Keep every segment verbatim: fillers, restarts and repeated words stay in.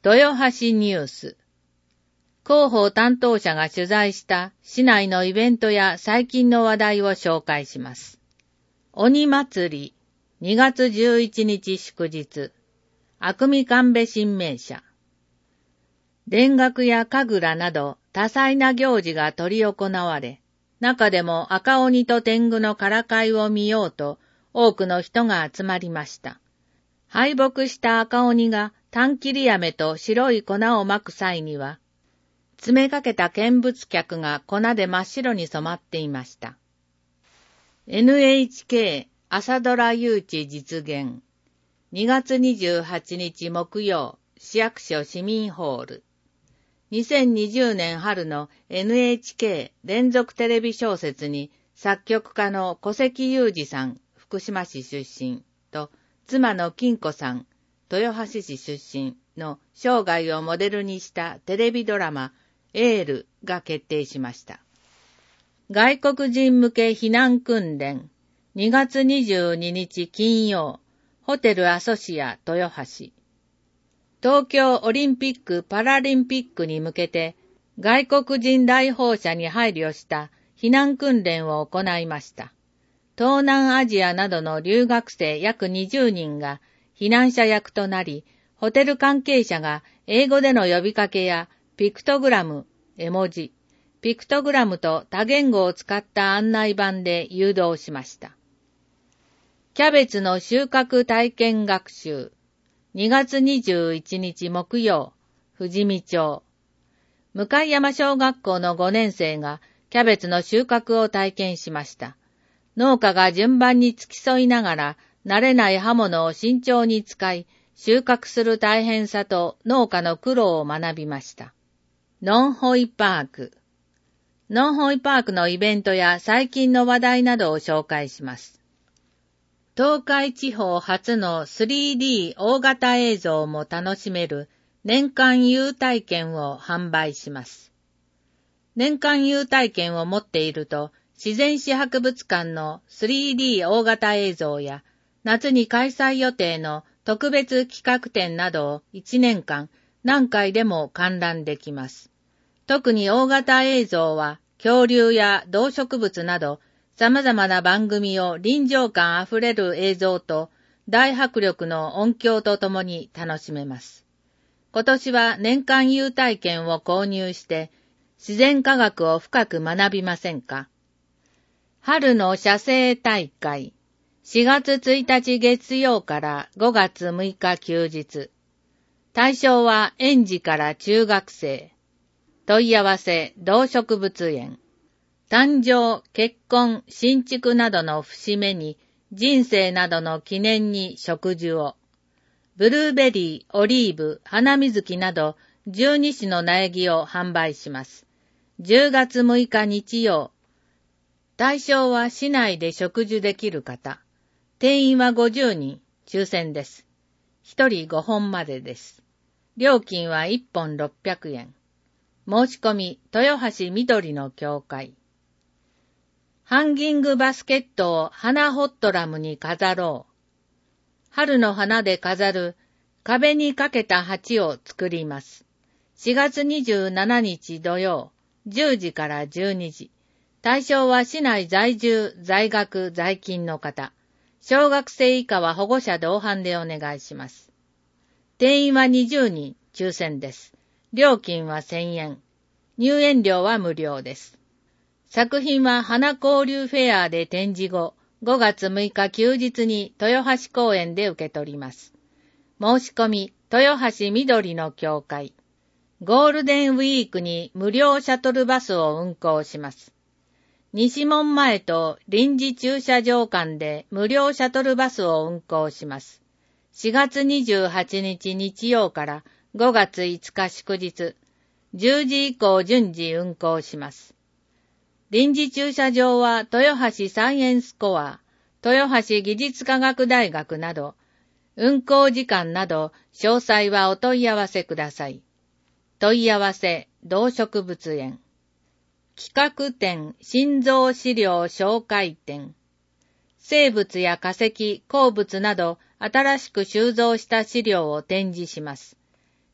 豊橋ニュース。広報担当者が取材した市内のイベントや最近の話題を紹介します。鬼祭り、にがつじゅういちにち祝日、阿久見神戸神明社。田楽や神楽など多彩な行事が執り行われ、中でも赤鬼と天狗のからかいを見ようと多くの人が集まりました。敗北した赤鬼が炭切り飴と白い粉をまく際には、詰めかけた見物客が粉で真っ白に染まっていました。エヌエイチケー 朝ドラ誘致実現。にがつにじゅうはちにち木曜、市役所市民ホール。にせんにじゅうねん春の エヌエイチケー 連続テレビ小説に作曲家の小関裕二さん、福島市出身と妻の金子さん、豊橋市出身の生涯をモデルにしたテレビドラマエールが決定しました。外国人向け避難訓練。にがつにじゅうににち金曜、ホテルアソシア豊橋。東京オリンピック・パラリンピックに向けて外国人来訪者に配慮した避難訓練を行いました。東南アジアなどの留学生約にじゅうにんが避難者役となり、ホテル関係者が英語での呼びかけやピクトグラム、絵文字、ピクトグラムと多言語を使った案内板で誘導しました。キャベツの収穫体験学習。にがつにじゅういちにち木曜、富士見町。向山小学校のごねんせいがキャベツの収穫を体験しました。農家が順番に付き添いながら慣れない刃物を慎重に使い、収穫する大変さと農家の苦労を学びました。ノンホイパーク。ノンホイパークのイベントや最近の話題などを紹介します。東海地方初の スリーディー 大型映像も楽しめる年間優待券を販売します。年間優待券を持っていると、自然史博物館の スリーディー 大型映像や夏に開催予定の特別企画展などをいちねんかん何回でも観覧できます。特に大型映像は恐竜や動植物など様々な番組を臨場感あふれる映像と大迫力の音響とともに楽しめます。今年は年間優待券を購入して自然科学を深く学びませんか？春の写生大会。しがつついたち月曜からごがつむいか休日。対象は園児から中学生。問い合わせ動植物園。誕生、結婚、新築などの節目に、人生などの記念に植樹を。ブルーベリー、オリーブ、花水木などじゅうにしの苗木を販売します。じゅうがつむいか日曜。対象は市内で植樹できる方。定員はごじゅうにん、抽選です。ひとりごほんまでです。料金はいっぽんろっぴゃくえん。申し込み、豊橋緑の教会。ハンギングバスケットを花ホットラムに飾ろう。春の花で飾る壁にかけた鉢を作ります。しがつにじゅうしちにち土曜、じゅうじからじゅうにじ。対象は市内在住、在学、在勤の方。小学生以下は保護者同伴でお願いします。定員はにじゅうにん、抽選です。料金はせんえん。入園料は無料です。作品は花交流フェアで展示後、ごがつむいか休日に豊橋公園で受け取ります。申し込み、豊橋緑の教会。ゴールデンウィークに無料シャトルバスを運行します。西門前と臨時駐車場間で無料シャトルバスを運行します。しがつにじゅうはちにち日曜からごがついつか祝日、じゅうじ以降順次運行します。臨時駐車場は豊橋サイエンスコア、豊橋技術科学大学など、運行時間など詳細はお問い合わせください。問い合わせ、動植物園。企画展、心臓資料紹介展。生物や化石、鉱物など新しく収蔵した資料を展示します。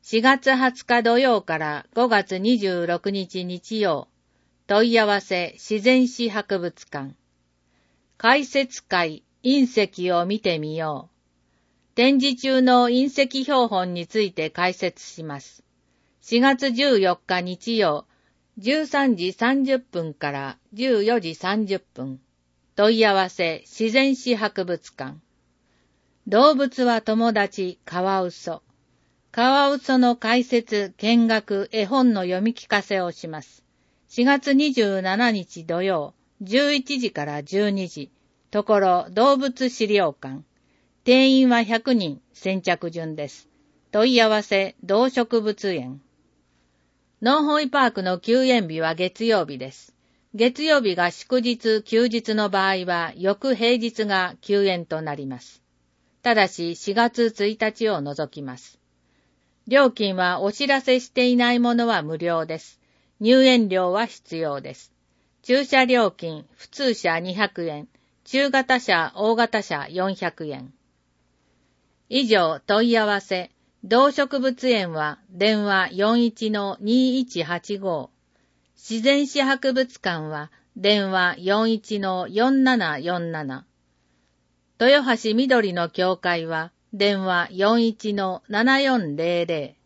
しがつはつか土曜からごがつにじゅうろくにち日曜、問い合わせ自然史博物館。解説会隕石を見てみよう。展示中の隕石標本について解説します。しがつじゅうよっか日曜、じゅうさんじさんじゅっぷんからじゅうよじさんじゅっぷん。問い合わせ自然史博物館。動物は友達、カワウソ。カワウソの解説、見学、絵本の読み聞かせをします。しがつにじゅうしちにち土曜、じゅういちじからじゅうにじ。ところ動物資料館。定員はひゃくにん、先着順です。問い合わせ、動植物園。ノンホイパークの休園日は月曜日です。月曜日が祝日、休日の場合は、翌平日が休園となります。ただししがつついたちを除きます。料金はお知らせしていないものは無料です。入園料は必要です。駐車料金、普通車にひゃくえん、中型車、大型車よんひゃくえん。以上、問い合わせ。動植物園は電話 よんいちのにいちはちご。自然史博物館は電話 よんいちのよんななよんなな。豊橋緑の教会は電話 よんいちのななよんぜろぜろ。